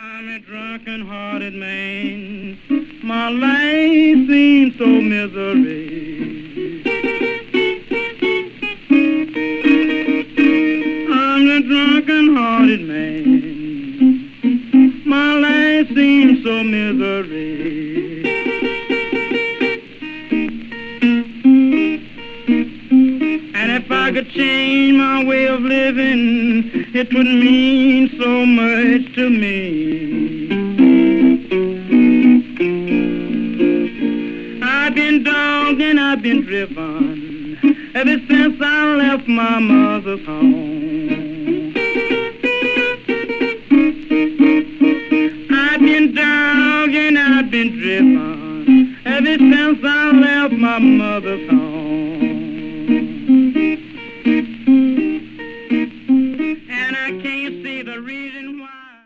I'm a drunken-hearted man. My life seems so misery. I'm a drunken-hearted man. My life seems so misery. And if I could change my way of living, it would mean so much to me. I've been dogged and I've been driven ever since I left my mother's home. I've been dogged and I've been driven ever since I left my mother's home.